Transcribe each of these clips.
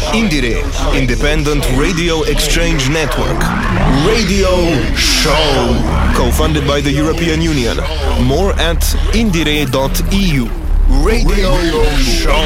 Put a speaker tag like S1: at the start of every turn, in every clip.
S1: Indiere, Independent Radio Exchange Network. Radio Show. Co-funded by the European Union. More at indiere.eu. Radio Show.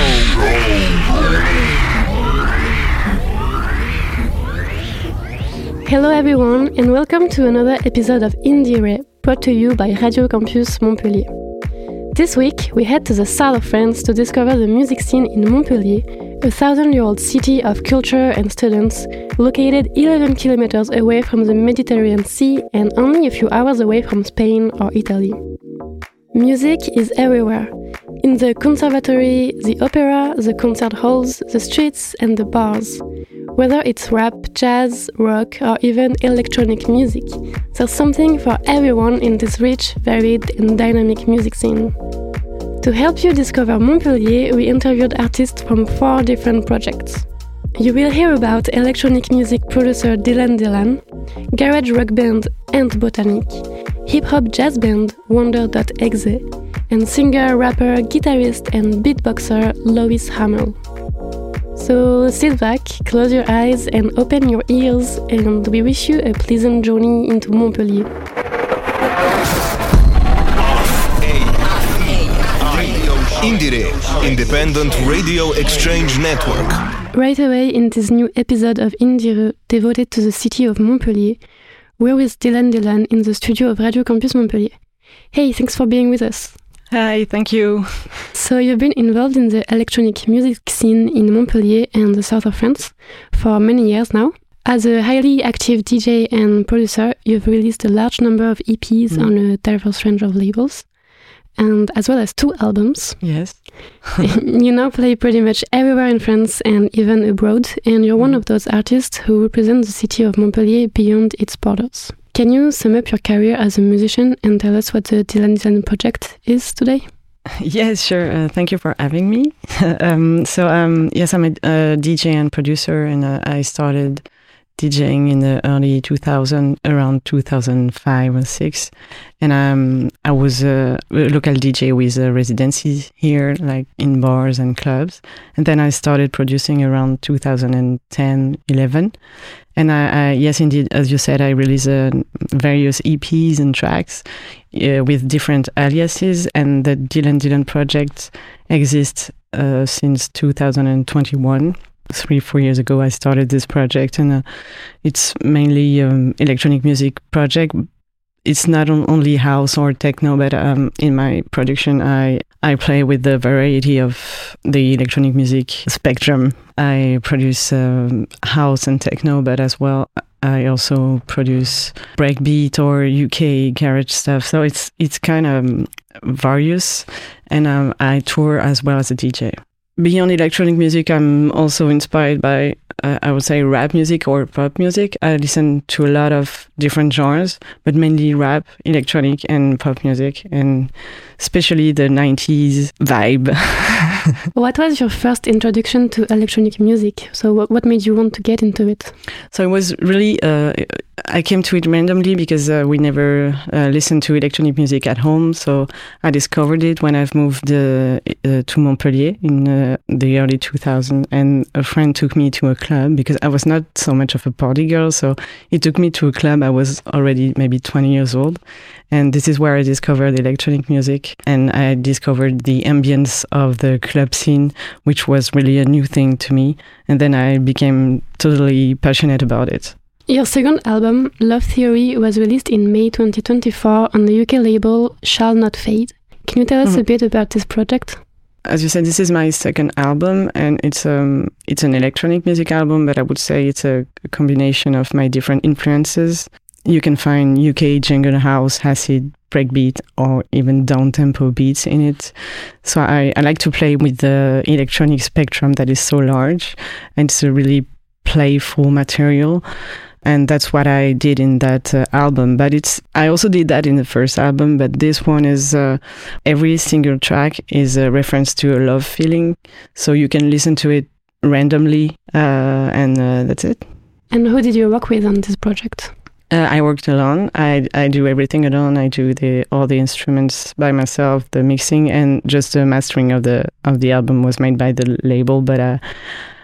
S2: Hello everyone and welcome to another episode of Indiere, brought to you by Radio Campus Montpellier. This week we head to the south of France to discover the music scene in Montpellier, a 1,000-year-old city of culture and students located 11 kilometers away from the Mediterranean Sea and only a few hours away from Spain or Italy. Music is everywhere. In the conservatory, the opera, the concert halls, the streets and the bars. Whether it's rap, jazz, rock or even electronic music, there's something for everyone in this rich, varied and dynamic music scene. To help you discover Montpellier, we interviewed artists from 4 different projects. You will hear about electronic music producer Dylan Dylan, garage rock band Ant Botanic, hip-hop jazz band Wonder.exe, and singer, rapper, guitarist and beatboxer Lois Hamel. So sit back, close your eyes and open your ears, and we wish you a pleasant journey into Montpellier.
S1: Indiere, Independent Radio Exchange Network.
S2: Right away in this new episode of Indiere devoted to the city of Montpellier, we're with Dylan Dylan in the studio of Radio Campus Montpellier. Hey, thanks for being with us.
S3: Hi, thank you.
S2: So you've been involved in the electronic music scene in Montpellier and the south of France for many years now. As a highly active DJ and producer, you've released a large number of EPs on a diverse range of labels, and as well as 2 albums.
S3: Yes.
S2: You now play pretty much everywhere in France and even abroad, and you're one of those artists who represent the city of Montpellier beyond its borders. Can you sum up your career as a musician and tell us what the Dylan Dylan project is today?
S3: Yes, sure. Thank you for having me. Yes, I'm a DJ and producer, and I started DJing in the early 2000s, around 2005 or 6. And I was a local DJ with residencies here, like in bars and clubs. And then I started producing around 2010, 11. And I yes, indeed, as you said, I released various EPs and tracks with different aliases. And the Dylan Dylan project exists since 2021. 3-4 years ago, I started this project, and it's mainly electronic music project. It's not only house or techno, but in my production, I play with the variety of the electronic music spectrum. I produce house and techno, but as well, I also produce breakbeat or UK garage stuff. So it's kind of various, and I tour as well as a DJ. Beyond electronic music, I'm also inspired by, I would say, rap music or pop music. I listen to a lot of different genres, but mainly rap, electronic, and pop music, and especially the 90s vibe.
S2: What was your first introduction to electronic music? So what made you want to get into it?
S3: So it was really, I came to it randomly because we never listened to electronic music at home. So I discovered it when I've moved to Montpellier in the early 2000s. And a friend took me to a club because I was not so much of a party girl. So he took me to a club. I was already maybe 20 years old. And this is where I discovered electronic music, and I discovered the ambience of the club scene, which was really a new thing to me. And then I became totally passionate about it.
S2: Your second album, Love Theory, was released in May 2024 on the UK label Shall Not Fade. Can you tell us a bit about this project?
S3: As you said, this is my second album, and it's an electronic music album, but I would say it's a combination of my different influences. You can find UK jungle house, acid, breakbeat, or even down-tempo beats in it. So I like to play with the electronic spectrum that is so large, and it's a really playful material. And that's what I did in that album. But I also did that in the first album, but this one is, every single track is a reference to a love feeling. So you can listen to it randomly, and that's it.
S2: And who did you work with on this project?
S3: I worked alone. I do everything alone. I do all the instruments by myself, the mixing, and just the mastering of the album was made by the label. But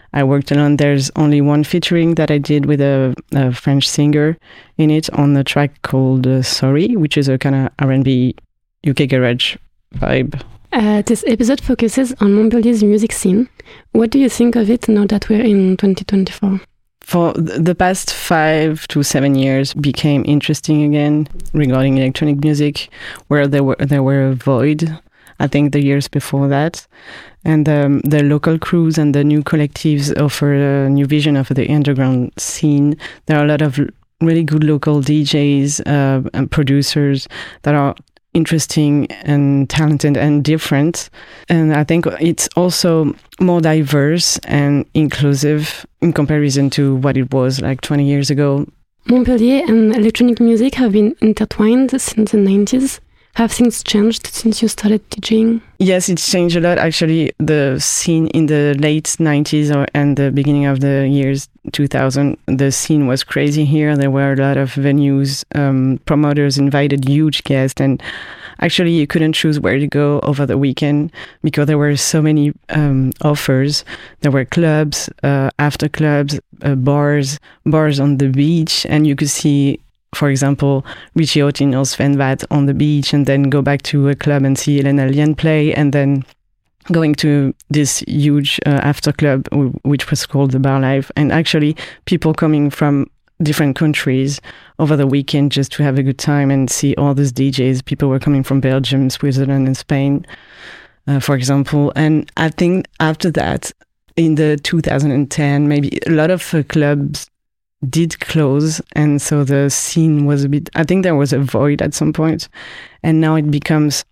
S3: I worked alone. There's only one featuring that I did with a French singer in it on the track called Sorry, which is a kind of R&B UK garage vibe.
S2: This episode focuses on Montpellier's music scene. What do you think of it now that we're in 2024?
S3: For the past 5 to 7 years became interesting again regarding electronic music, where there were a void, I think, the years before that. And the local crews and the new collectives offer a new vision of the underground scene. There are a lot of really good local DJs and producers that are interesting and talented and different. And I think it's also more diverse and inclusive in comparison to what it was like 20 years ago.
S2: Montpellier and electronic music have been intertwined since the 90s. Have things changed since you started DJing?
S3: Yes, it's changed a lot. Actually, the scene in the late 90s and the beginning of the years 2000, the scene was crazy here. There were a lot of venues, promoters invited huge guests, and actually you couldn't choose where to go over the weekend because there were so many offers. There were clubs, after clubs, bars on the beach, and you could see, for example, Richie Houghton or Sven Väth on the beach, and then go back to a club and see Elena Lien play, and then going to this huge after club, which was called the Bar Life. And actually, people coming from different countries over the weekend just to have a good time and see all these DJs. People were coming from Belgium, Switzerland, and Spain, for example. And I think after that, in the 2010, maybe a lot of clubs did close, and so the scene was a bit, I think there was a void at some point, and now it becomes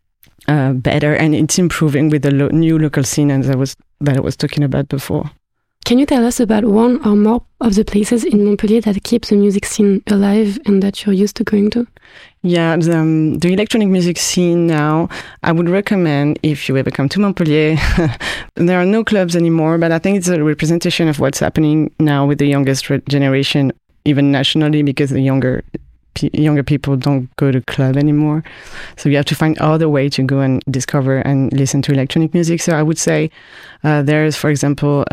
S3: better, and it's improving with the new local scene that I was talking about before.
S2: Can you tell us about one or more of the places in Montpellier that keep the music scene alive and that you're used to going to?
S3: Yeah, the electronic music scene now, I would recommend, if you ever come to Montpellier, there are no clubs anymore, but I think it's a representation of what's happening now with the youngest generation, even nationally, because the younger people don't go to club anymore. So you have to find other way to go and discover and listen to electronic music. So I would say there's, for example,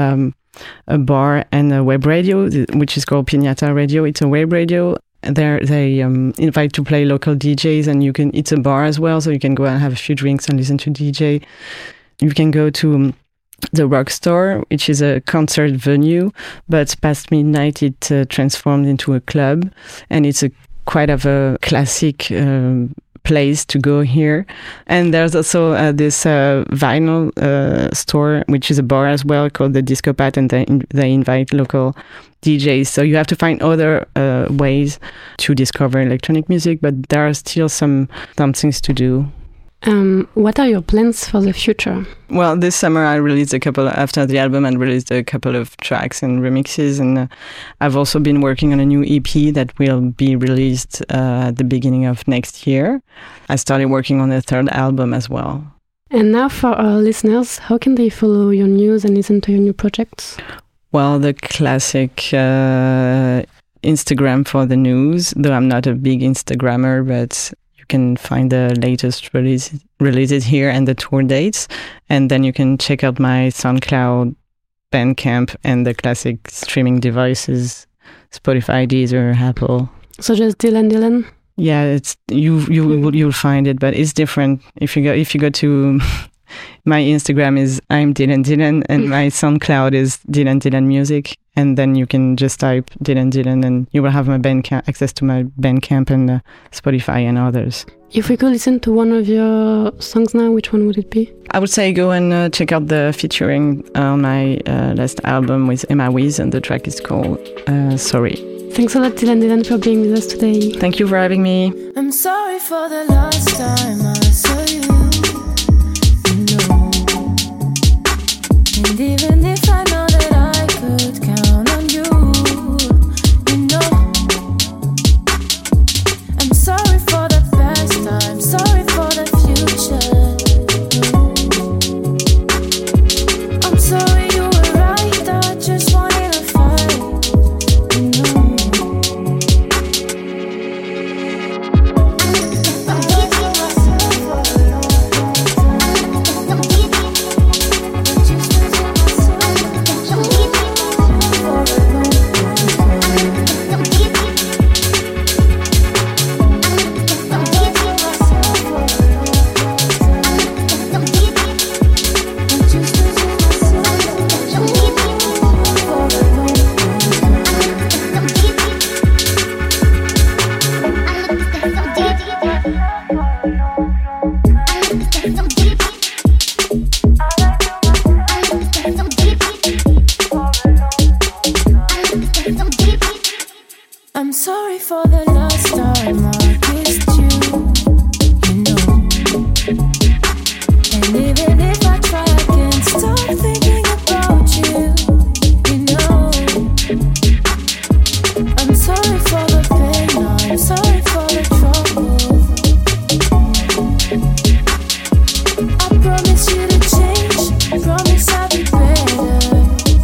S3: a bar and a web radio, which is called Piñata Radio. It's a web radio. They invite to play local DJs, and it's a bar as well, so you can go and have a few drinks and listen to DJ. You can go to the Rock Store, which is a concert venue, but past midnight it transformed into a club, and it's quite of a classic place to go here. And there's also this vinyl store, which is a bar as well, called the Discopat, and they invite local DJs. So you have to find other ways to discover electronic music, but there are still some things to do.
S2: What are your plans for the future?
S3: Well, this summer I released after the album, and released a couple of tracks and remixes, and I've also been working on a new EP that will be released at the beginning of next year. I started working on a third album as well.
S2: And now for our listeners, how can they follow your news and listen to your new projects?
S3: Well, the classic Instagram for the news, though I'm not a big Instagrammer, but you can find the latest releases here and the tour dates. And then you can check out my SoundCloud, Bandcamp, and the classic streaming devices, Spotify, Deezer, Apple.
S2: So just Dylan?
S3: Yeah, it's you'll find it, but it's different. If you go to my Instagram is I'm Dylan, and my SoundCloud is Dylan Music, and then you can just type Dylan, and you will have my Bandcamp, access to my Bandcamp and Spotify and others.
S2: If we could listen to one of your songs now, which one would it be?
S3: I would say go and check out the featuring on my last album with Emma Wiz, and the track is called Sorry.
S2: Thanks a lot, Dylan, for being with us today.
S3: Thank you for having me.
S4: I'm sorry for the last time I saw you. And even if I know that I could count on you, you know, I'm sorry for the past time, sorry for the future. I'm sorry you were right, I just wanted to fight, you know. I'm keeping myself up. And even if I try, I can't stop thinking about you. You know, I'm sorry for the pain, I'm sorry for the trouble. I promise you to change, I promise I'll be better.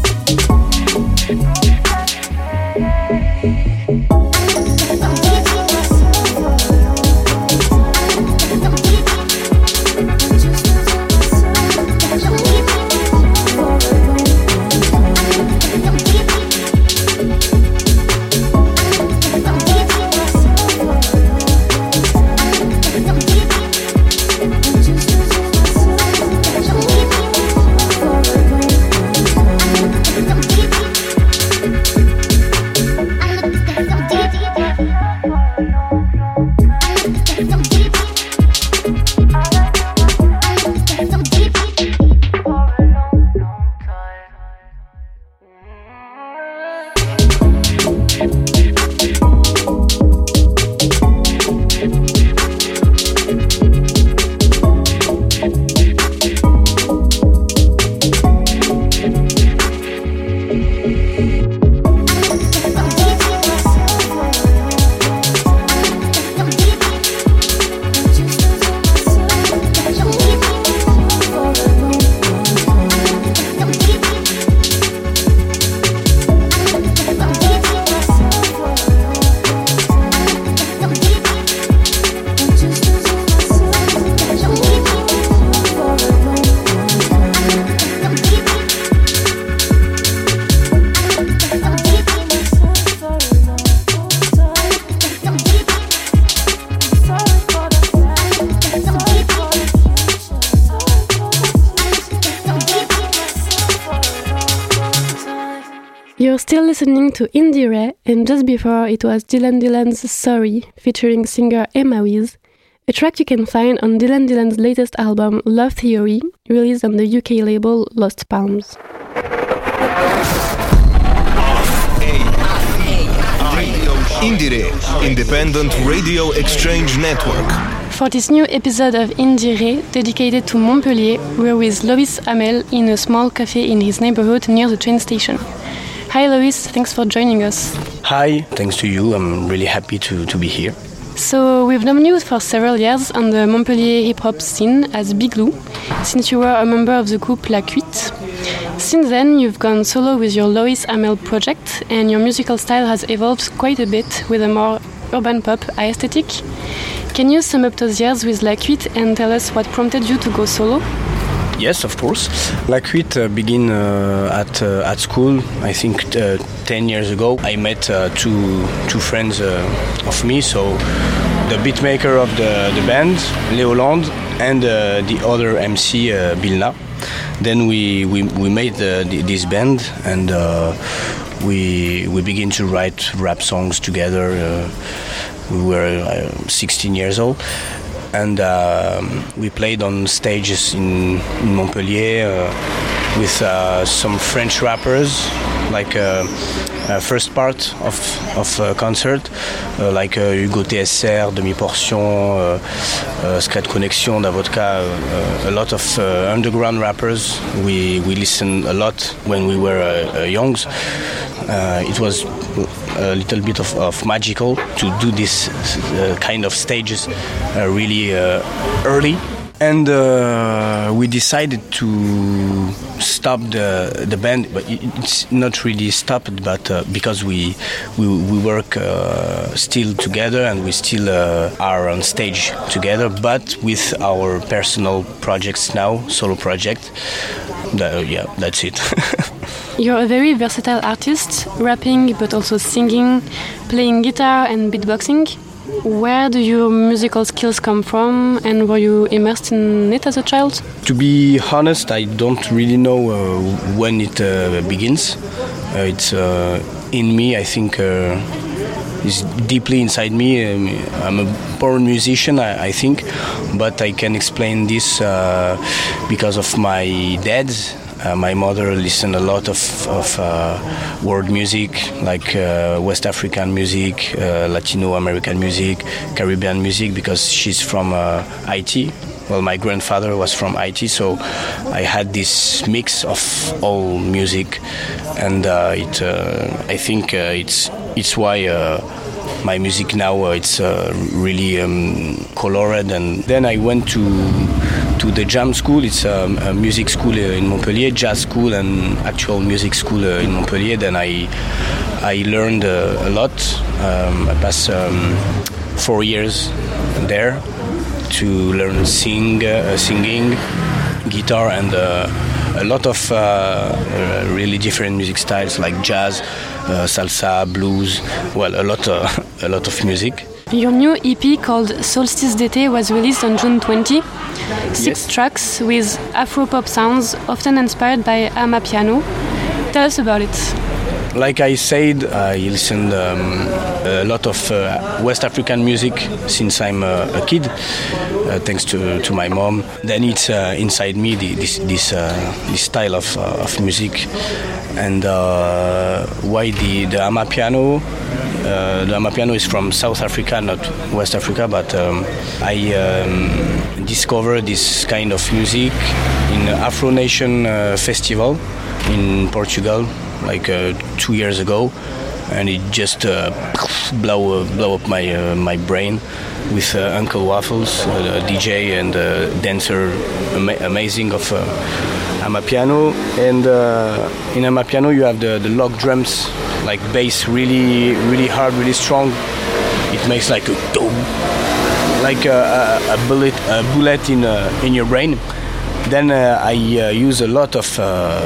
S2: You're still listening to Indie Ray, and just before it was Dylan Dylan's Sorry, featuring singer Emma Wiz, a track you can find on Dylan Dylan's latest album Love Theory, released on the UK label Lost Palms.
S1: Indie Ray, Independent Radio Exchange Network.
S2: For this new episode of Indie Ray, dedicated to Montpellier, we're with Loïs Hamel in a small cafe in his neighborhood near the train station. Hi Loïs, thanks for joining us.
S5: Hi, thanks to you. I'm really happy to be here.
S2: So we've known you for several years on the Montpellier hip-hop scene as Big Lou, since you were a member of the group La Cuite. Since then, you've gone solo with your Loïs Hamel project, and your musical style has evolved quite a bit with a more urban pop aesthetic. Can you sum up those years with La Cuite and tell us what prompted you to go solo?
S5: Yes, of course. La Cuite began at school, I think 10 years ago. I met two friends of me, so the beatmaker of the band, Léoland, and the other MC, Bilna. Then we made this band, and we began to write rap songs together. We were 16 years old. And we played on stages in Montpellier with some French rappers, like first part of a concert, like Hugo TSR, Demi-Portion, Secret Connection, Davodka, a lot of underground rappers. We listened a lot when we were young. It was a little bit of magical to do this kind of stages really early. And we decided to stop the band, but it's not really stopped, but because we work still together, and we still are on stage together, but with our personal projects now, solo project. Yeah, that's it.
S2: You're a very versatile artist, rapping but also singing, playing guitar and beatboxing. Where do your musical skills come from, and were you immersed in it as a child?
S5: To be honest, I don't really know when it begins. It's in me, I think it's deeply inside me. I'm a born musician, I think, but I can explain this because of my dad. My mother listened a lot of world music, like West African music, Latino American music, Caribbean music, because she's from Haiti, well, my grandfather was from Haiti, so I had this mix of all music, and I think it's why my music now it's really colored. And then I went to the jam school. It's a music school in Montpellier, jazz school and actual music school in Montpellier. Then I learned a lot. I passed 4 years there to learn singing, guitar, and a lot of really different music styles like jazz, salsa, blues. Well, a lot of music.
S2: Your new EP called Solstice d'été was released on June 20. 6 tracks with Afro-pop sounds, often inspired by Amapiano. Tell us about it.
S5: Like I said, I listened a lot of West African music since I'm a kid, thanks to my mom. Then it's inside me, this style of music. And why the Amapiano? The Amapiano is from South Africa, not West Africa, but I discovered this kind of music in Afro Nation Festival in Portugal, like 2 years ago, and it just blow up my brain with Uncle Waffles, a DJ and dancer, amazing of Amapiano. And in Amapiano you have the log drums, like bass, really hard, really strong. It makes like a boom, like a bullet in your brain. Then I use a lot of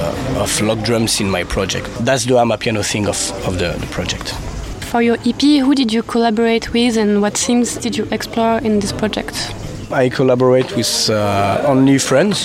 S5: log drums in my project. That's the Amapiano thing of the project.
S2: For your EP, who did you collaborate with and what themes did you explore in this project?
S5: I collaborate with only friends.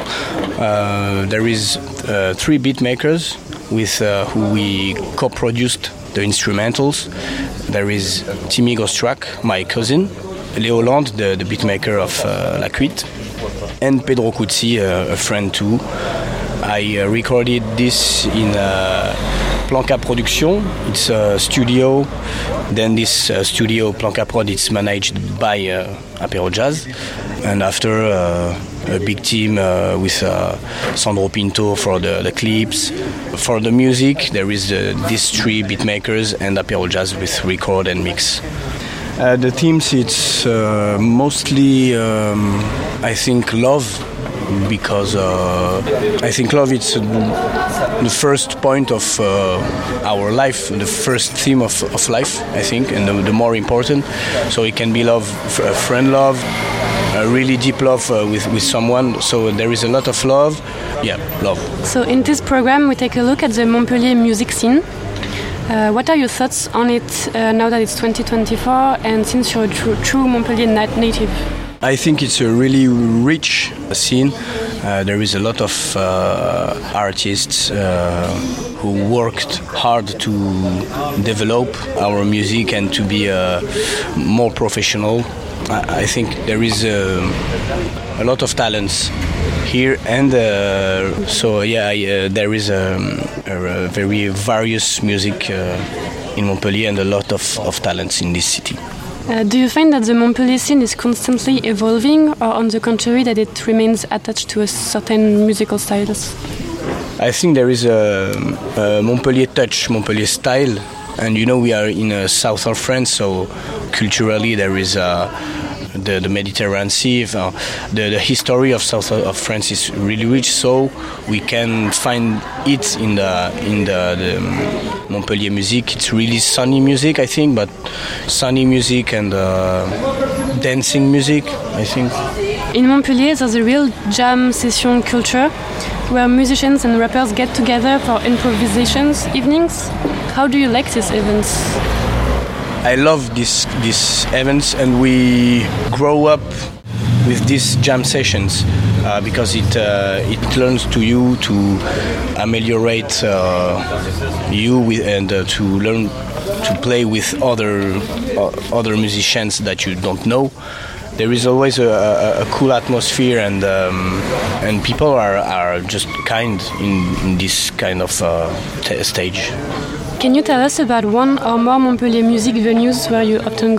S5: There is 3 beat makers with who we co-produced the instrumentals. There is Timmy Gostrak, my cousin, Léo Land, the beat maker of La Cuite, and Pedro Cuzzi, a friend too. I recorded this in Planca Production. It's a studio. Then this studio, Planca Prod, it's managed by Apéro Jazz. And after a big team with Sandro Pinto for the clips. For the music, there is these 3 beat makers and Apéro Jazz with record and mix. The themes, it's mostly, I think, love, because I think love is the first point of our life, the first theme of life, I think, and the more important. So it can be love, friend love, a really deep love with someone. So there is a lot of love. Yeah, love.
S2: So in this program, we take a look at the Montpellier music scene. What are your thoughts on it now that it's 2024 and since you're a true Montpellier native?
S5: I think it's a really rich scene. There is a lot of artists who worked hard to develop our music and to be more professional. I think there is a lot of talents here, and there is a very various music in Montpellier and a lot of talents in this city.
S2: Do you find that the Montpellier scene is constantly evolving, or on the contrary that it remains attached to a certain musical styles?
S5: I think there is a Montpellier touch, Montpellier style, and we are in south of France, so culturally there is the Mediterranean Sea. The history of south of France is really rich, so we can find it in the Montpellier music. It's really sunny music, I think, but sunny music and dancing music, I think.
S2: In Montpellier, there's a real jam session culture where musicians and rappers get together for improvisations evenings. How do you like these events?
S5: I love these events, and we grow up with these jam sessions because it learns to you to ameliorate you and to learn to play with other musicians that you don't know. There is always a cool atmosphere, and people are just kind in this kind of stage.
S2: Can you tell us about one or more Montpellier music venues where you often go?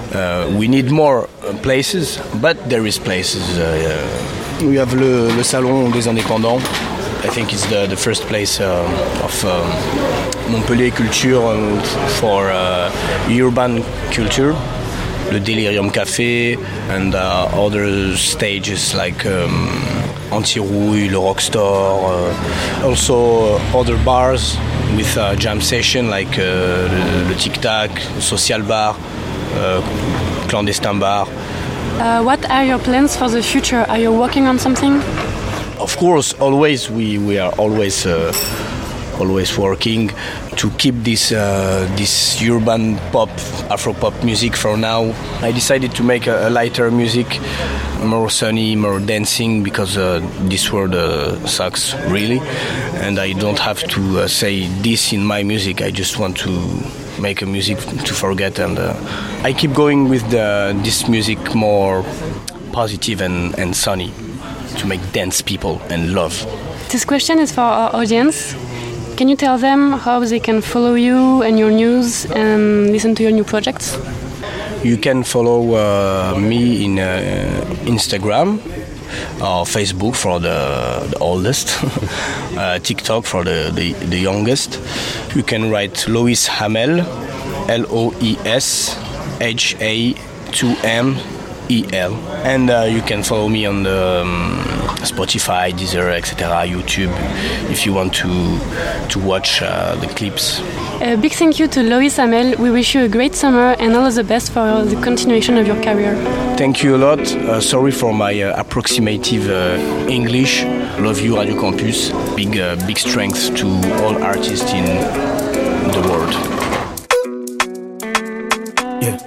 S5: We need more places, but there is places. We have le Salon des Indépendants. I think it's the first place of Montpellier culture for urban culture. Le Delirium Café and other stages like Anti-Rouille, le Rockstore, also other bars with jam session like le Tic Tac, Social Bar, Clandestin Bar.
S2: What are your plans for the future? Are you working on something?
S5: Of course, always we are always working to keep this urban pop, Afro pop music for now. I decided to make a lighter music, more sunny, more dancing, because this world sucks really, and I don't have to say this in my music. I just want to make a music to forget, and I keep going with this music more positive and sunny, to make dance people and love.
S2: This question is for our audience. Can you tell them how they can follow you and your news and listen to your new projects?
S5: You can follow me in Instagram or Facebook for the oldest, TikTok for the youngest. You can write Lois Hamel, LOISHA2MEL. And you can follow me on the Spotify, Deezer, etc., YouTube, if you want to watch the clips.
S2: A big thank you to Lois Hamel. We wish you a great summer and all of the best for the continuation of your career.
S5: Thank you a lot. Sorry for my approximative English. Love you, Radio Campus. Big strength to all artists in the world.
S6: Yeah.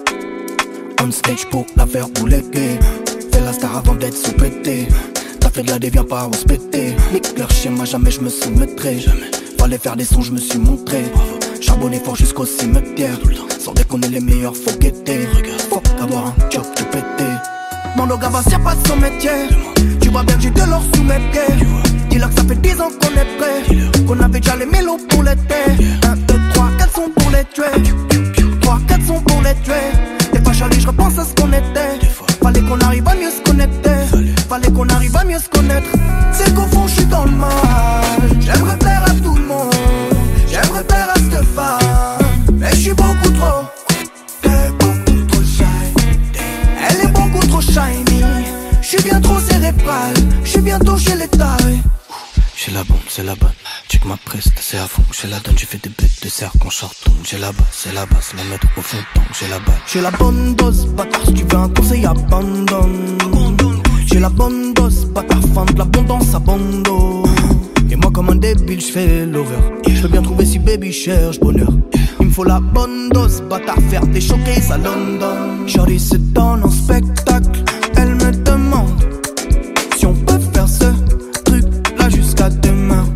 S6: On stage pour la faire bouler. Fais la star avant d'être sous-pété. T'as fait de la déviant pas respecter. Nique leur schéma, jamais je me soumettrai. Fallait faire des sons, je me suis montré. Charbonné fort jusqu'au cimetière. Sans déconner les meilleurs, faut guetter. Faut avoir un job tout pété. Mon Gavas, y'a pas de son métier. Tu vois bien que j'ai de l'or sous mes pieds. Dis-leur que ça fait 10 ans qu'on est prêt. Qu'on avait déjà les mélos pour l'été. 1, 2, 3, 4 sons pour les tuer. 3, 4 sons pour les tuer. Des fois Charlie, je repense à ce qu'on était. Fallait qu'on arrive à mieux se connecter. Fallait qu'on arrive à mieux se connaître. C'est qu'au fond je suis dans le mal. J'aimerais plaire à tout le monde. J'aimerais plaire à cette femme. Mais je suis beaucoup trop. Elle est beaucoup trop shy. Elle est beaucoup trop shiny. Je suis bien trop cérébral. Je suis bientôt chez les tailles. J'ai la bombe, c'est la bonne. Check ma presse, c'est à fond. J'ai la donne, j'ai fait des bêtes de cercle en charton. J'ai la basse, c'est la basse, la mettre au fond de temps. J'ai la balle. J'ai la bonne dose, bâtard. Si tu veux un conseil, abandonne. J'ai la bonne dose, bâtard. Fin de l'abondance, abandonne. Et moi, comme un débile, j'fais l'over. J'peux bien trouver si baby cherche bonheur. Il me faut la bonne dose, bâtard. Faire des showcases à London. Shorty se donne en spectacle. Elle me demande si on peut faire ce truc-là jusqu'à demain.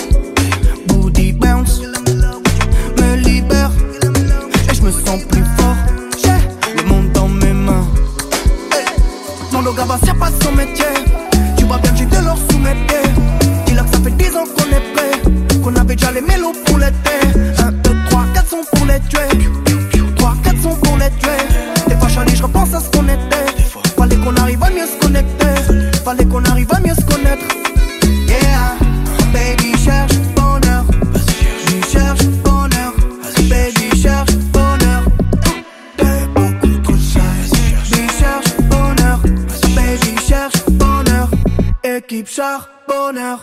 S6: Booty bounce, me libère. Et je me sens plus fort. J'ai le monde dans mes mains. Hey. Mon Gavas, y'a pas son métier. Tu vois bien que j'ai de l'or sous mes pieds. Dis-leur que ça fait 10 ans qu'on est prêt. Qu'on avait déjà les mélos pour l'été. 1, 2, 3, 4 sons pour les tuer. 3, 4 sons pour les tuer. Des fois Charlie, je repense à ce qu'on était. Fallait qu'on arrive à mieux se connecter. Fallait qu'on arrive à mieux se connaître. Yeah, baby cherche bonheur. J'y cherche bonheur. Baby cherche bonheur. T'es beaucoup trop shy. J'y cherche bonheur. Baby cherche bonheur. Équipe charbonneur.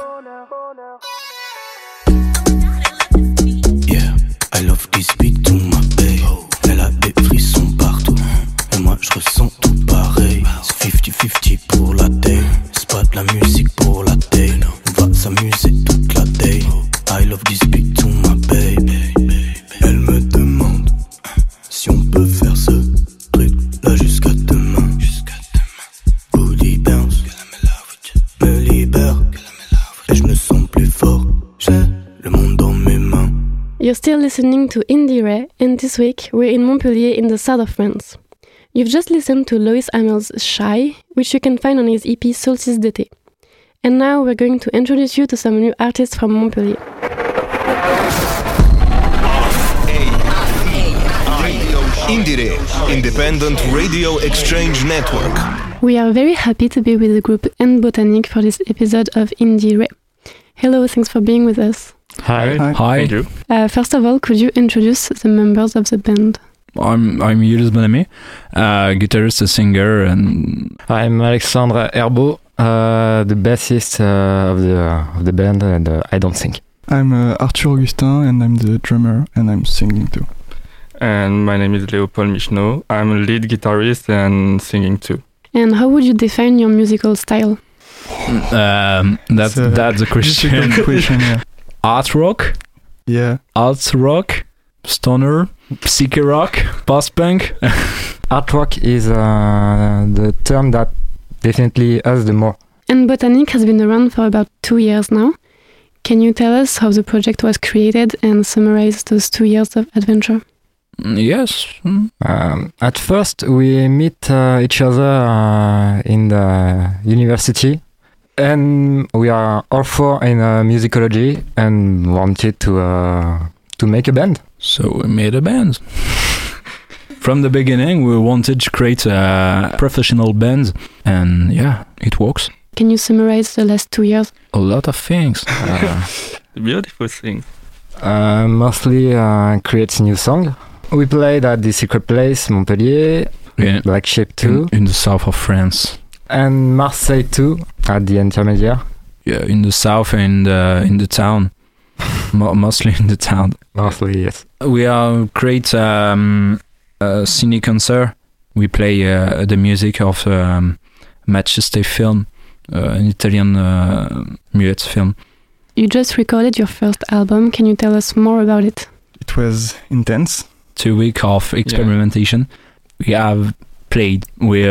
S6: Yeah, I love this beat to my babe. Elle a des frissons partout. Et moi je ressens tout pareil. C'est 50-50 pour la day. C'est pas de la musique pour la day. On va s'amuser toute la day. I love this beat to my babe. Elle me demande si on peut faire ce truc là jusqu'à demain. Booty bounce, me libère. Et je me sens plus fort. J'ai le monde dans mes mains.
S2: You're still listening to Indie Ray, and this week we're in Montpellier in the south of France. You've just listened to Lois Hamel's Shy, which you can find on his EP Solstice d'été. And now we're going to introduce you to some new artists from Montpellier.
S1: Radio Indire, Independent Radio Exchange Network.
S2: We are very happy to be with the group En Botanique for this episode of Indire. Hello, thanks for being with us.
S7: Hi.
S8: Thank you.
S2: First of all, could you introduce the members of the band?
S7: I'm Yunus Bonamy, guitarist, a singer, and
S8: I'm Alexandre Herbeau, the bassist of the band, and I don't sing.
S9: I'm Arthur Augustin, and I'm the drummer, and I'm singing too.
S10: And my name is Léopold Michneau. I'm a lead guitarist and singing too.
S2: And how would you define your musical style?
S7: That's a question.
S9: Yeah.
S7: Art rock,
S9: Yeah.
S7: alt rock, stoner, psyche rock, post-punk.
S8: Art rock is the term that definitely us the more.
S2: En Botanique has been around for about 2 years now. Can you tell us how the project was created and summarize those 2 years of adventure?
S7: Yes.
S8: At first, we meet each other in the university, and we are all four in musicology and wanted to make a band.
S7: So we made a band. From the beginning, we wanted to create a professional band, and yeah, it works.
S2: Can you summarize the last 2 years?
S7: A lot of things.
S10: Beautiful thing.
S8: Mostly creates new song. We played at the Secret Place, Montpellier,
S7: Yeah.
S8: Black Sheep 2,
S7: In the south of France.
S8: and Marseille 2 at the Intermédiaire.
S7: Yeah, in the south and in the town. Mostly in the town.
S8: Mostly, yes.
S7: We create a cine concert. We play the music of Manchester film, an Italian muet film.
S2: You just recorded your first album. Can you tell us more about it?
S9: It was intense.
S7: 2 weeks of experimentation. We have played with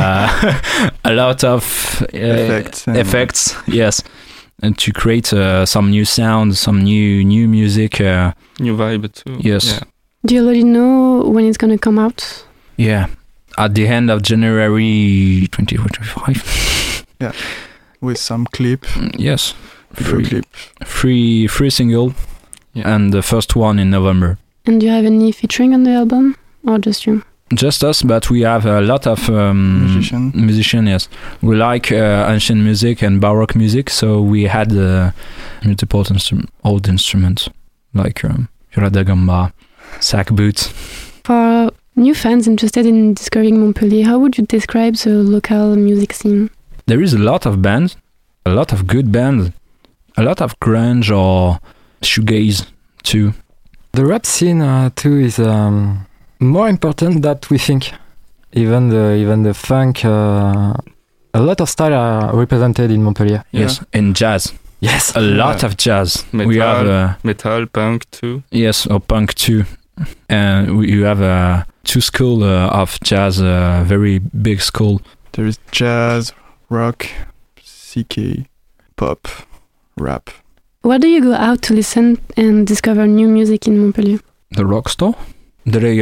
S7: a lot of effects, yes, and to create some new sound, some new music.
S10: New vibe too.
S7: Yes.
S10: Yeah.
S2: Do you already know when it's going to come out?
S7: Yeah, at the end of January 2025.
S9: With some clip,
S7: Yes,
S9: video clip.
S7: free single,
S10: Yeah.
S7: and the first one in November.
S2: And do you have any featuring on the album? Or just you?
S7: Just us, but we have a lot of musician. Yes, we like ancient music and baroque music, so we had multiple old instruments like viola da gamba, sack boots.
S2: For new fans interested in discovering Montpellier, how would you describe the local music scene?
S7: There is a lot of bands, a lot of good bands, a lot of grunge or shoegaze too.
S8: The rap scene too is more important than we think. Even the funk, a lot of style are represented in Montpellier.
S7: Yes, and jazz.
S8: Yes,
S7: A lot of jazz.
S10: Metal.
S7: We have
S10: Metal, punk too.
S7: yes, or punk too. And you have 2 school of jazz, very big school.
S9: There is jazz, rock, CK, pop, rap.
S2: Where do you go out to listen and discover new music in Montpellier?
S7: The rock store. There is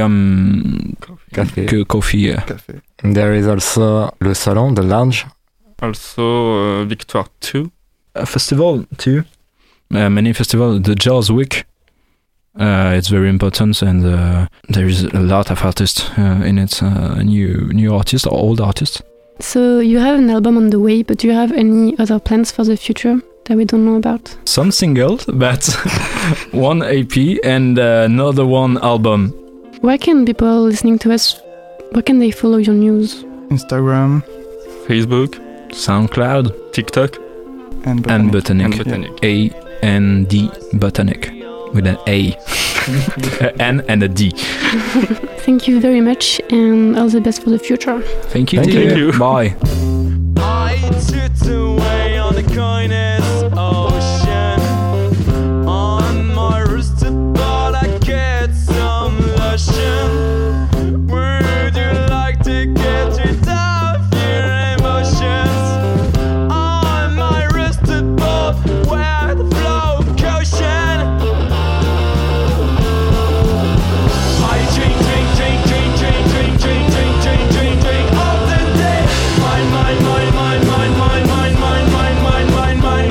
S8: Café.
S7: coffee. Yeah.
S9: Café.
S8: And there is also Le Salon, the lounge.
S10: Also Victoire too.
S7: A festival too. Many festival. The Jazz Week. It's very important, and there is a lot of artists in it. New artists or old artists.
S2: So you have an album on the way, but do you have any other plans for the future that we don't know about?
S7: Some singles, but one EP and another one album.
S2: Where can people listening to us, where can they follow your news?
S9: Instagram
S10: Facebook,
S7: SoundCloud,
S10: TikTok,
S9: and
S7: and
S9: Botanic.
S7: Botanic.
S10: and Botanic.
S7: A-N-D Botanic. With an A. A N and a D.
S2: Thank you very much and all the best for the future.
S7: Thank you.
S8: Thank
S10: you.
S7: Bye.
S11: I sit away on the kindness ocean. On my wristed ball I get some lotion. Would you like to get rid of your emotions? On my wristed ball where the flow cushion. I drink, drink, drink, drink, drink, drink, drink, drink, drink, drink, drink all the day. Mine, mine, mine, mine, mine, mine, mine, mine, mine, mine, mine, mine.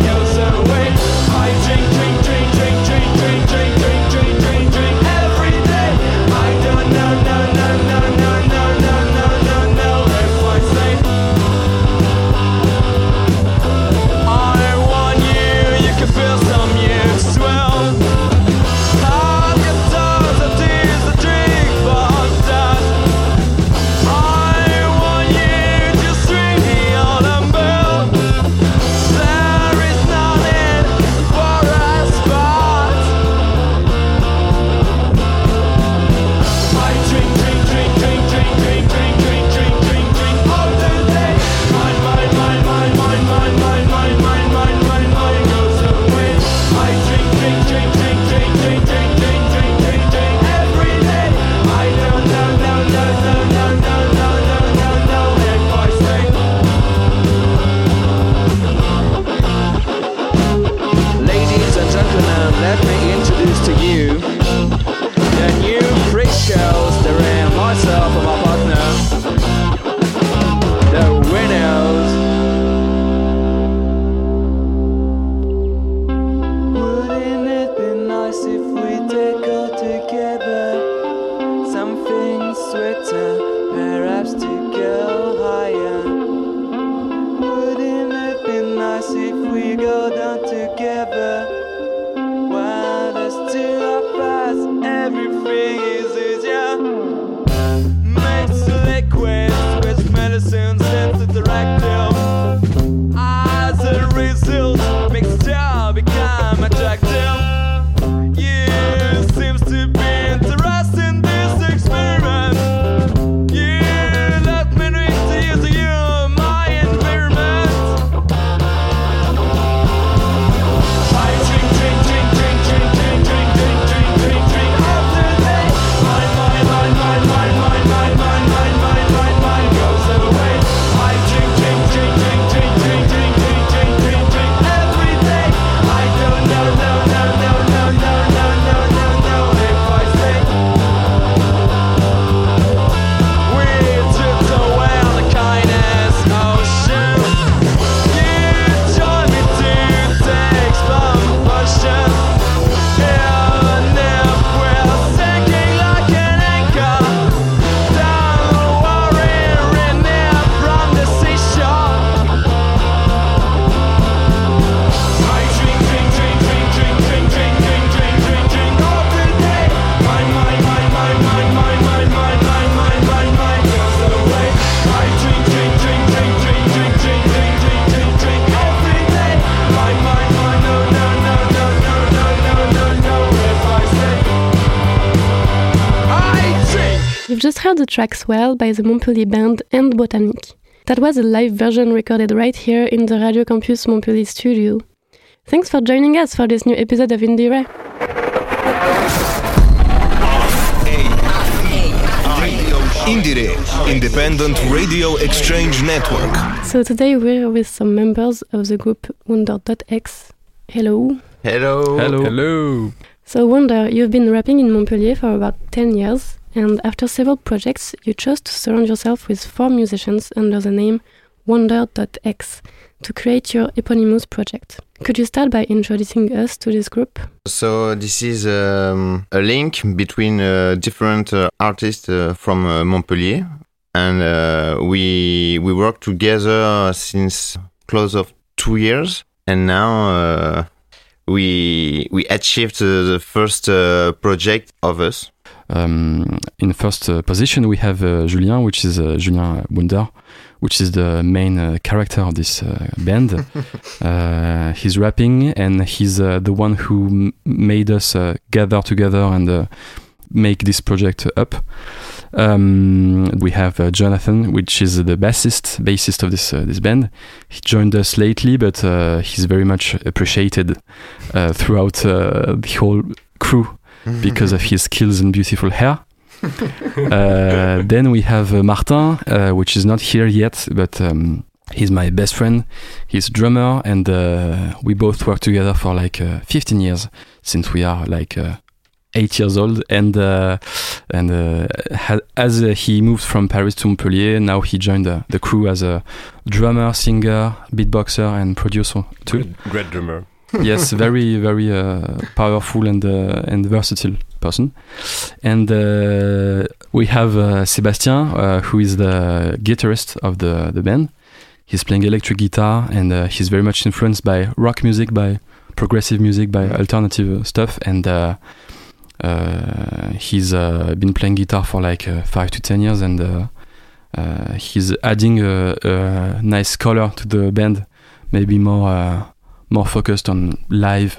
S12: we go down together. While there's two of us, everything is easier. Makes liquids with medicines into directive. As a result, mixture become attractive. You seems to be interested in this experiment. You let me introduce you my environment. I drink, drink, drink, drink, drink, drink, drink, drink, drink, drink, drink all the day. My goes away. I drink, drink, drink, drink, drink, drink, drink, drink, drink, drink, drink every day. I don't know if I stay. We took so well the kindness ocean. You joined me to take some motion. And if we're sinking like an anchor, down worrying near from the seashore. I drink, drink, drink, drink, drink, drink, drink, drink, drink, drink, drink all the day. My goes away. I drink, drink, drink, drink, drink, drink, drink, drink, drink, drink, drink every day. My no if I stay. I drink.
S2: You've just heard the track Swell by the Montpellier band and Botanique. That was a live version recorded right here in the Radio Campus Montpellier studio. Thanks for joining us for this new episode of Indie Ray.
S1: Indire, Independent Radio Exchange Network.
S2: So today we're with some members of the group Wonder.x. Hello.
S13: Hello.
S7: Hello.
S2: So Wonder, you've been rapping in Montpellier for about 10 years, and after several projects, you chose to surround yourself with 4 musicians under the name Wonder.x to create your eponymous project. Could you start by introducing us to this group?
S13: So this is a link between different artists from Montpellier, and we work together since close of 2 years, and now we achieved the first project of us.
S14: In first position, we have Julien, which is Julien Wonder, which is the main character of this band. He's rapping, and he's the one who made us gather together and make this project up. We have Jonathan, which is the bassist of this band. He joined us lately, but he's very much appreciated throughout the whole crew because of his skills and beautiful hair. Then we have Martin, which is not here yet, but he's my best friend. He's a drummer, and we both work together for like 15 years since we are like 8 years old. And as he moved from Paris to Montpellier, now he joined the crew as a drummer, singer, beatboxer, and producer too.
S15: Great drummer.
S14: Yes, very, very powerful and versatile person. And we have Sébastien, who is the guitarist of the band. He's playing electric guitar, and he's very much influenced by rock music, by progressive music, by alternative stuff. And he's been playing guitar for like 5 to 10 years, and he's adding a nice color to the band, maybe more focused on live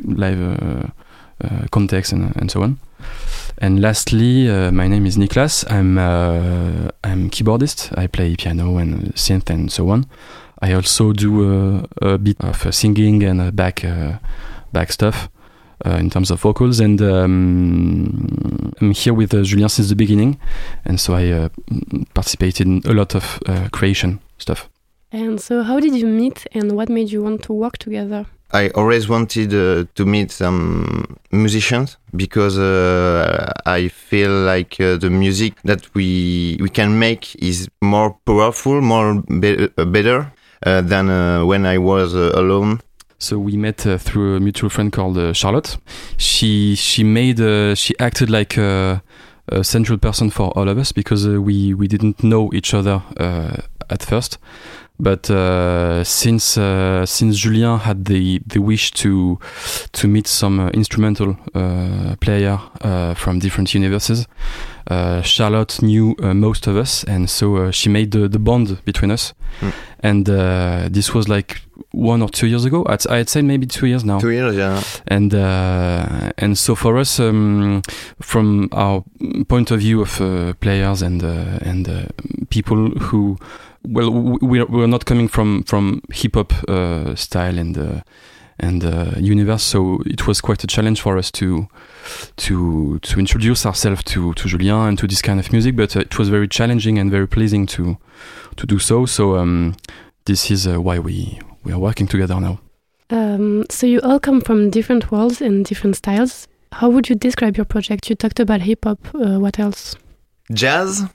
S14: context and so on. And lastly, my name is Niklas. I'm keyboardist. I play piano and synth and so on. I also do a bit of singing and back stuff in terms of vocals. And I'm here with Julien since the beginning, and so I participated in a lot of creation stuff.
S2: And so how did you meet, and what made you want to work together?
S13: I always wanted to meet some musicians because I feel like the music that we can make is more powerful, better than when I was alone.
S14: So we met through a mutual friend called Charlotte. She acted like a central person for all of us because we didn't know each other at first. But since Julien had the wish to meet some instrumental player from different universes, Charlotte knew most of us, and so she made the bond between us. And this was like 1 or 2 years ago. I'd say maybe 2 years now.
S13: 2 years, yeah.
S14: And so for us, from our point of view of players and people who, well, we're not coming from hip hop style and universe, so it was quite a challenge for us to introduce ourselves to Julien and to this kind of music. But it was very challenging and very pleasing to do so. So this is why we are working together now.
S2: So you all come from different worlds and different styles. How would you describe your project? You talked about hip hop. What else?
S13: Jazz,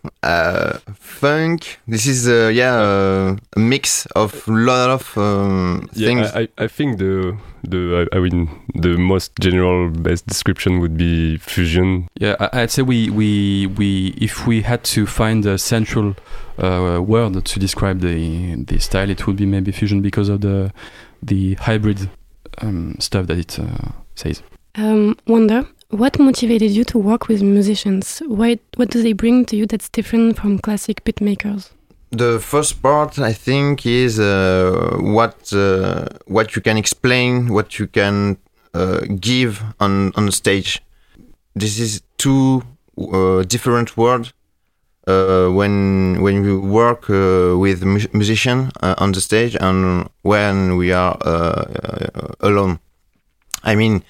S13: funk. This is a mix of a lot of things.
S10: I think the most general best description would be fusion.
S14: Yeah, I'd say we if we had to find a central word to describe the style, it would be maybe fusion, because of the hybrid stuff that it says.
S2: Wonder, what motivated you to work with musicians? What do they bring to you that's different from classic beat makers?
S13: The first part, I think, is what you can explain, what you can give on the stage. This is two different words when you work with musician on the stage and when we are alone. I mean,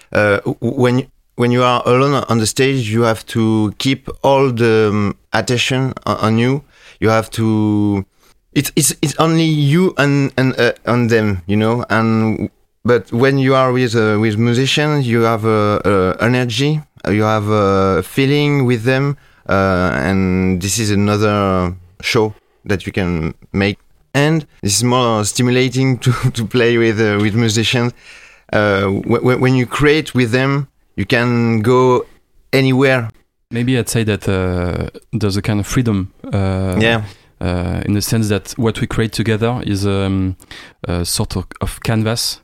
S13: when you are alone on the stage, you have to keep all the attention on you. You have to. It's only you and them, you know. But when you are with musicians, you have energy. You have a feeling with them, and this is another show that you can make. And this is more stimulating to play with musicians. When you create with them, you can go anywhere.
S14: Maybe I'd say that there's a kind of freedom. In the sense that what we create together is a sort of canvas,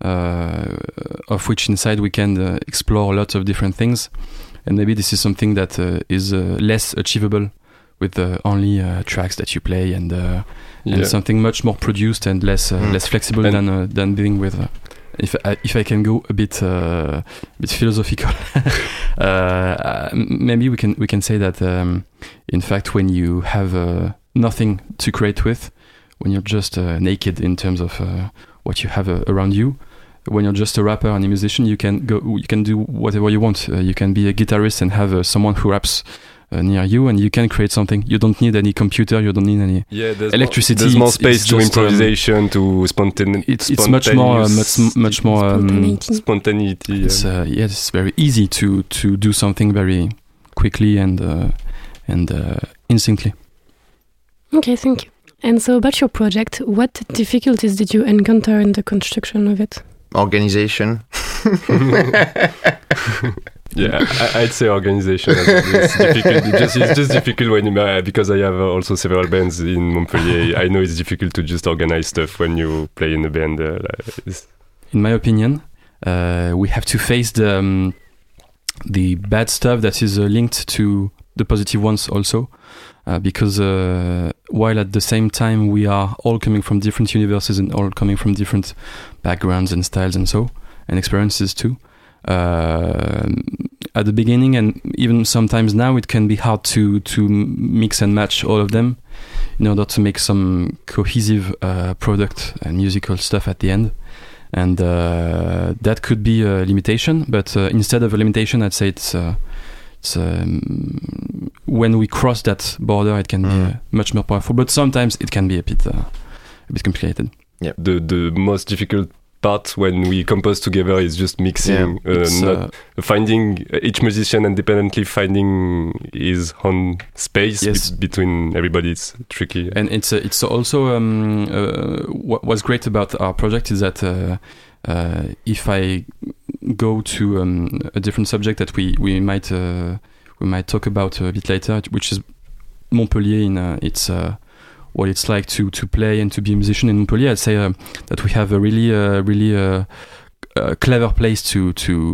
S14: of which inside we can explore a lot of different things. And maybe this is something that is less achievable with only tracks that you play, and something much more produced and less flexible than dealing with. If I can go a bit philosophical, maybe we can say that in fact, when you have nothing to create with, when you're just naked in terms of what you have around you, when you're just a rapper and a musician, you can do whatever you want. You can be a guitarist and have someone who raps near you, and you can create something. You don't need any computer, you don't need any electricity.
S10: There's more space to improvisation, to spontaneity.
S14: It's much more
S10: spontaneity.
S14: It's very easy to do something very quickly and instantly.
S2: Okay, thank you. And so about your project, what difficulties did you encounter in the construction of it?
S13: Organization.
S10: Yeah, I'd say organization. It's difficult. It's just difficult when because I have also several bands in Montpellier. I know it's difficult to just organize stuff when you play in a band.
S14: In my opinion, we have to face the bad stuff that is linked to the positive ones also, because while at the same time we are all coming from different universes and all coming from different backgrounds and styles and experiences too. At the beginning, and even sometimes now, it can be hard to mix and match all of them in order to make some cohesive product and musical stuff at the end. And that could be a limitation, but instead of a limitation, I'd say it's when we cross that border, it can be much more powerful. But sometimes it can be a bit complicated.
S10: Yeah, the most difficult part when we compose together is just mixing, finding each musician independently, finding his own space between everybody. It's tricky,
S14: and it's also what's great about our project is that if I go to a different subject that we might talk about a bit later, which is Montpellier in its what it's like to play and to be a musician in Montpellier, I'd say that we have a really clever place to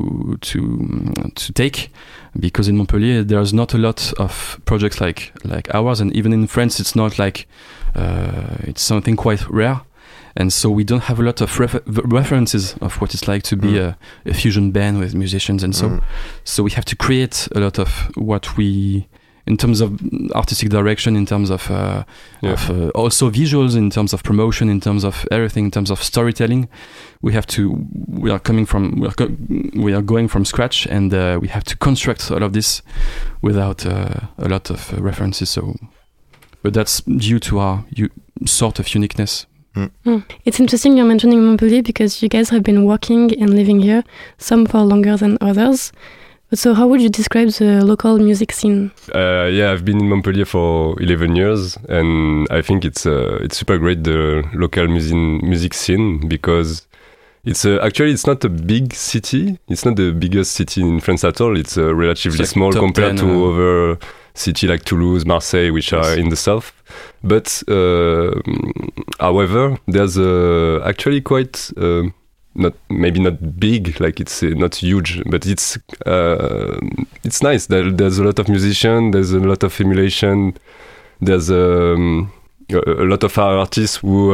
S14: take, because in Montpellier there's not a lot of projects like ours, and even in France it's not like it's something quite rare. And so we don't have a lot of references of what it's like to be a fusion band with musicians, and so we have to create a lot of what we, in terms of artistic direction, in terms of also visuals, in terms of promotion, in terms of everything, in terms of storytelling. We are going from scratch, and we have to construct all of this without a lot of references. So, but that's due to our sort of uniqueness.
S2: It's interesting you're mentioning Montpellier, because you guys have been working and living here, some for longer than others. So how would you describe the local music scene?
S10: I've been in Montpellier for 11 years, and I think it's super great, the local music scene, because it's actually it's not a big city. It's not the biggest city in France at all. It's relatively small compared to other cities like Toulouse, Marseille, which are in the south. But however, there's actually quite not big, like it's not huge, but it's nice. There's a lot of musicians. There's a lot of emulation. There's a lot of artists who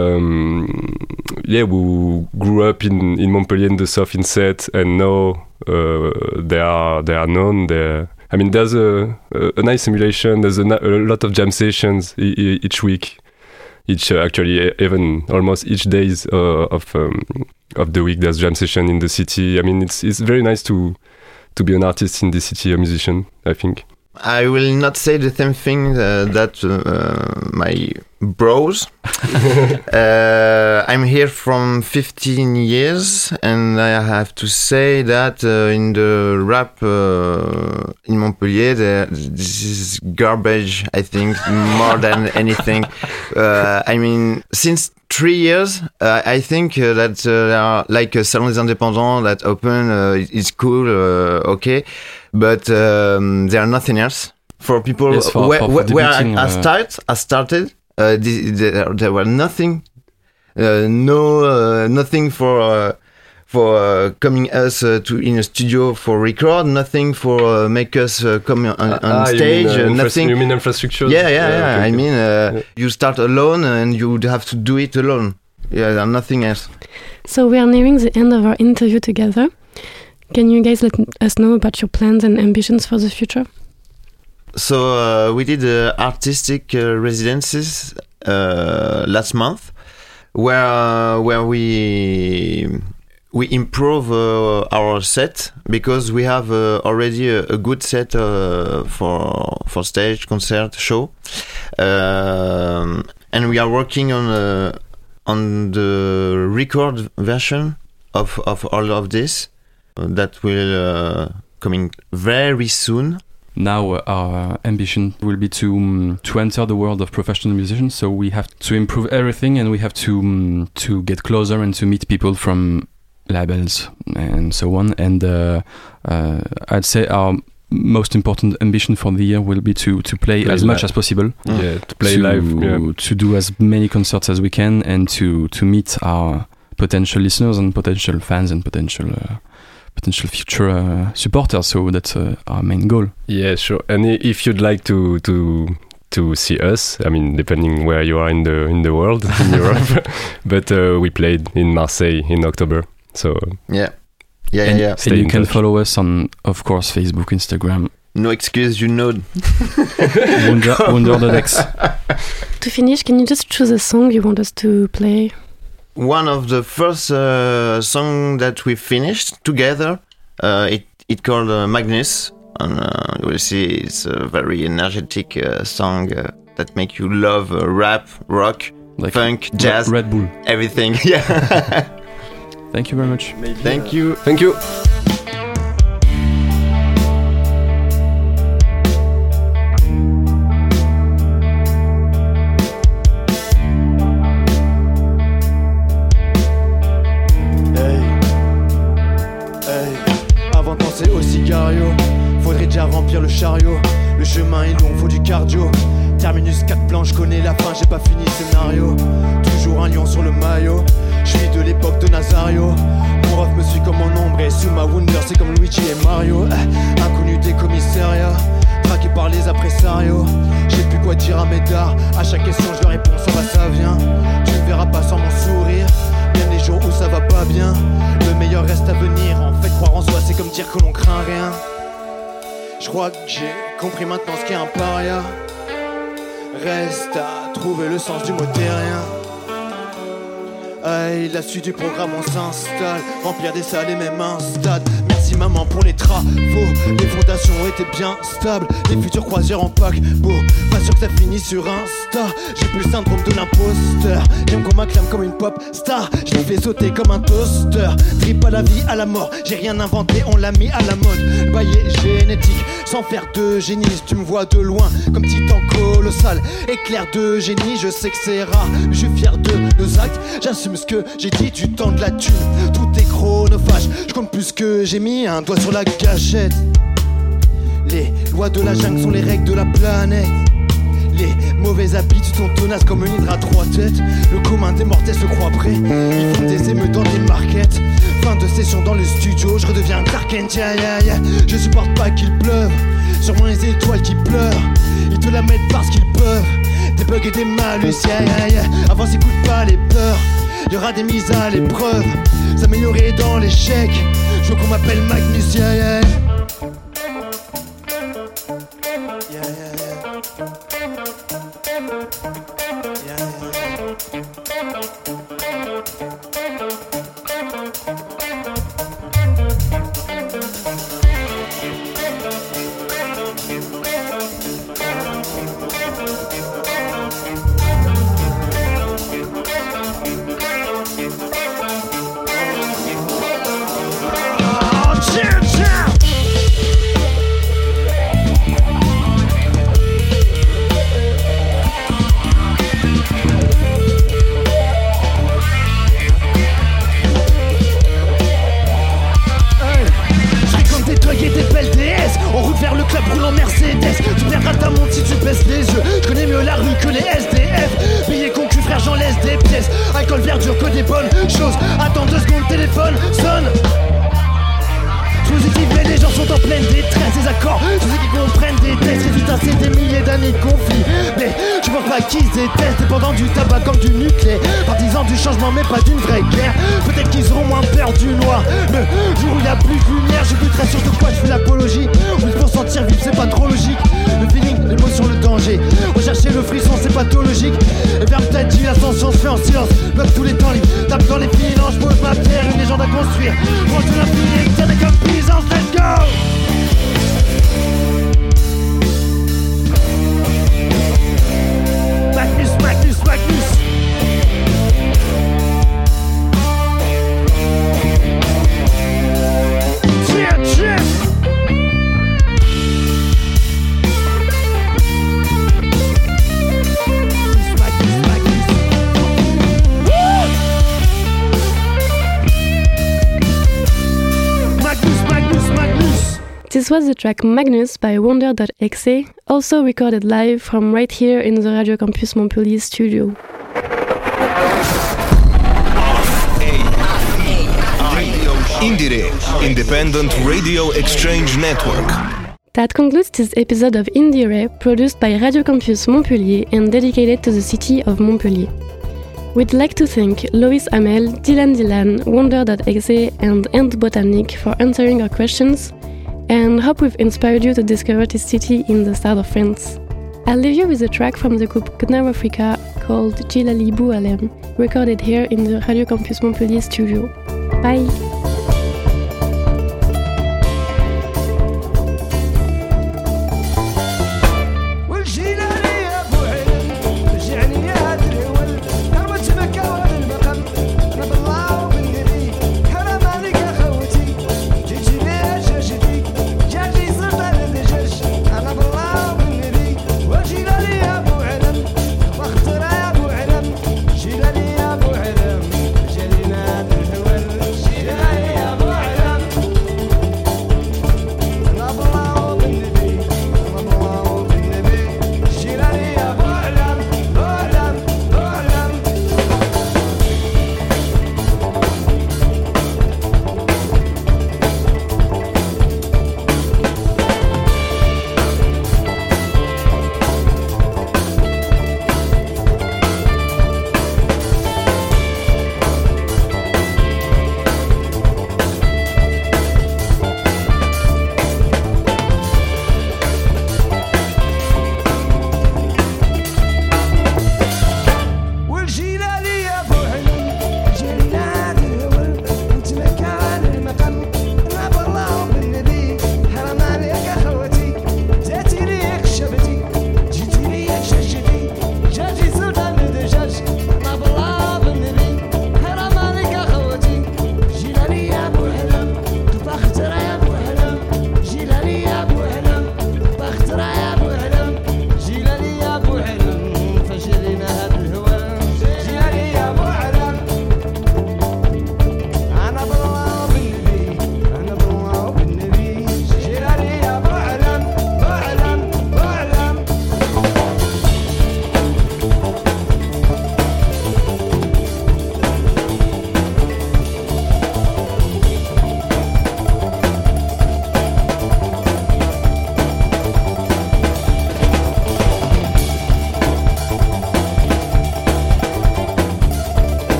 S10: grew up in Montpellier in the south in Sète, and now they are known. There's a nice emulation. There's a lot of jam sessions each week, actually even almost each days of the week. There's jam session in the city. I mean, it's very nice to be an artist in the city, a musician, I think.
S13: I will not say the same thing that my bros. I'm here from 15 years, and I have to say that in the rap in Montpellier, this is garbage, I think, more than anything. Since 3 years, I think that there are like Salon des Indépendants that open, is cool, okay. But there are nothing else for people where I started. There were nothing, nothing for coming us in a studio for record, nothing for make us come on stage. Nothing.
S10: You mean infrastructure?
S13: Yeah. Okay. You start alone and you would have to do it alone. Yeah, nothing else.
S2: So we are nearing the end of our interview together. Can you guys let us know about your plans and ambitions for the future?
S13: So we did artistic residencies last month, where we improve our set, because we have already a good set for stage, concert, show, and we are working on the record version of all of this. That will coming very soon.
S14: Now our ambition will be to enter the world of professional musicians. So we have to improve everything, and we have to get closer and to meet people from labels and so on. And I'd say our most important ambition for the year will be to play as much as possible.
S10: To play live.
S14: To do as many concerts as we can, and to meet our potential listeners and potential fans and potential future supporters. So that's our main goal.
S10: Yeah, sure. And if you'd like to see us, I mean, depending where you are in the world, in Europe, but we played in Marseille in October. So
S13: yeah.
S14: And you can follow us on, of course, Facebook, Instagram.
S13: No excuse, you know.
S14: Wonder.x.
S2: To finish, can you just choose a song you want us to play?
S13: One of the first song that we finished together, it called Magnus, and you will see it's a very energetic song that make you love rap, rock, like funk, jazz,
S14: Red Bull,
S13: everything. Yeah.
S14: Thank you very much.
S13: Thank you.
S10: Thank you.
S15: Avant de penser au cigario, faudrait déjà remplir le chariot. Le chemin est long, faut du cardio. Terminus 4 plans, je connais la fin, j'ai pas fini le scénario. Toujours un lion sur le maillot, je suis de l'époque de Nazario. Mon ref me suit comme mon ombre et sous ma Wonder c'est comme Luigi et Mario. Inconnu des commissariats, traqué par les impresarios. J'ai plus quoi dire à mes dards, à chaque question je leur réponds ça va ça vient. Tu me verras pas sans mon sourire, même les jours où ça va pas bien. Le meilleur reste à venir, en fait croire en soi c'est comme dire que l'on craint rien. Je crois que j'ai compris maintenant ce qu'est un paria. Reste à trouver le sens du mot terrien. Aïe, la suite du programme on s'installe, remplir des salles et même un stade. Merci maman pour les travaux, les fondations étaient bien stables. Les futures croisières en paquebot, pas sûr que ça finisse sur Insta. J'ai plus le syndrome de l'imposteur, j'aime qu'on m'acclame comme une pop star. Je les fais sauter comme un toaster, trip à la vie, à la mort. J'ai rien inventé, on l'a mis à la mode. Baillé génétique, sans faire de génie. Tu me vois de loin comme titan colossal, éclair de génie. Je sais que c'est rare, mais je suis fier de nos actes. J'assume ce que j'ai dit, du temps de la thune. Tout est chronophage, je compte plus que j'ai mis un doigt sur la gâchette. Les lois de la jungle sont les règles de la planète. Les mauvais habitudes sont tenaces comme une hydre à 3 têtes. Le commun des mortels se croit prêt, ils font des émeutes dans des markets. Fin de session dans le studio, je redeviens Clark Kent, yeah, yeah, yeah. Je supporte pas qu'il pleuve sur moi les étoiles qui pleurent. Ils te la mettent parce qu'ils peuvent. Des bugs et des malus, yeah, yeah, yeah. Avance, écoute pas les peurs. Y'aura des mises à l'épreuve, s'améliorer dans l'échec. Je veux qu'on m'appelle Magnus, yeah, yeah. Yeah,
S2: This was the track Magnus by Wonder.exe, also recorded live from right here in the Radio Campus Montpellier studio.
S1: Indire, Independent Radio Exchange Network.
S2: That concludes this episode of Indire, produced by Radio Campus Montpellier and dedicated to the city of Montpellier. We'd like to thank Loïs Hamel, Dylan, Wonder.exe and Ant Botanic for answering our questions, and hope we've inspired you to discover this city in the south of France. I'll leave you with a track from the group Gnar Africa called Jilali Boualem, recorded here in the Radio Campus Montpellier studio. Bye!
S12: Jilali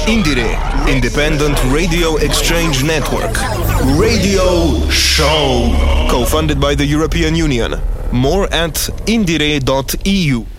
S1: Indire, Independent Radio Exchange Network. Radio Show. Co-funded by the European Union. More at indire.eu.